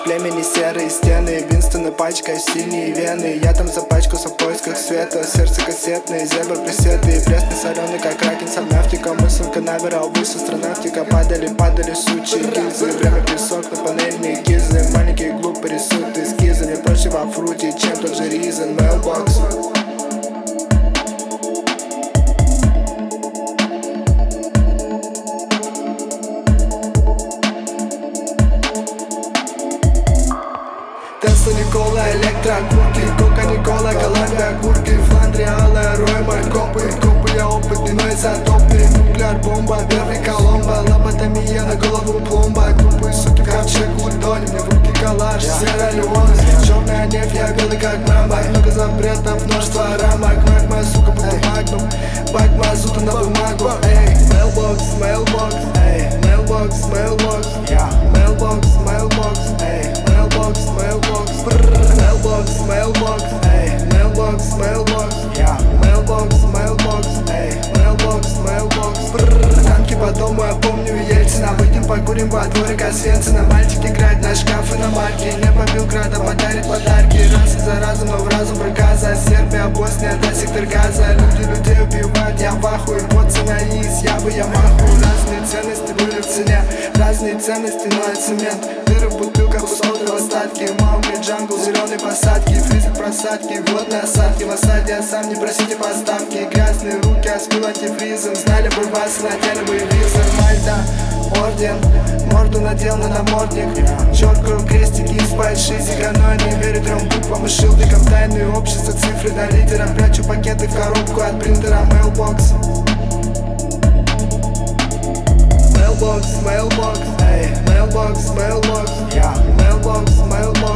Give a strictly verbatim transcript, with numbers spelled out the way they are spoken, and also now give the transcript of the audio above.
племени серые стены, Винстона пачкой синие вены. Я там запачкался в поисках света, сердце кассетные, зебра пресеты. Пресный соленый, как ракен сабнавтика. Мысль канавера, обусь астронавтика. Падали, падали сучи гильзы. Время песок на панельные гизы. Маленькие глупые рисуют эскизы. Не проще во фруте, чем тот же Reason. Mailbox. Тесла, Никола, Электро, курки, Кока, Никола, Колумбия, курки, Фландрия, Алая, Ройма, копы, копы, я опытный, но изотопный. Нуклеар, бомба, первый Коломбо, лоботомия, на голову пломба. Глупые суки, ковчег, утонь, мне в руки калаш, Сьерра Леоне. Черная нефть, я белый как Мрамбо. Много запретов, множество рамок. Мэг, моя сука, будто магнум. Бак, мазута на бумагу. Эй, mailbox, mailbox, эй, mailbox, mailbox, mailbox, mailbox, эй, mailbox, mailbox, mailbox, mailbox, эй, mailbox, mailbox, mailbox, mailbox, эй, mailbox, mailbox. Танки по дому, я помню Ельцина. Выйдем покурим во дворе Освенцима. Мальчик играет на шкафы на марке. Небо Белграда подарит подарки. Раз за разом, но в разум приказа. Сербия, Босния, да сектор газа. Люди людей убивают, я в ахуе. Вот цена из, я бы я маху. Разные ценности были в цене. Разные ценности, но и цемент. Дыры в бутылках, условные остатки. Маугли, джангл, зеленые посадки. Фризер просадки, водные осадки. В осаде, а сам не просите поставки. Грязные руки, а спил антифризом. Знали бы вас, надели бы визор. Мальта, орден, морду надел на намордник. Черкаю крестики из шизи. Граной не верю трем буквам и шилдикам. Тайные общества, цифры до литера. Прячу пакеты в коробку от принтера. Mailbox, Mailbox, mailbox, эй, mailbox, mailbox, mailbox, mailbox.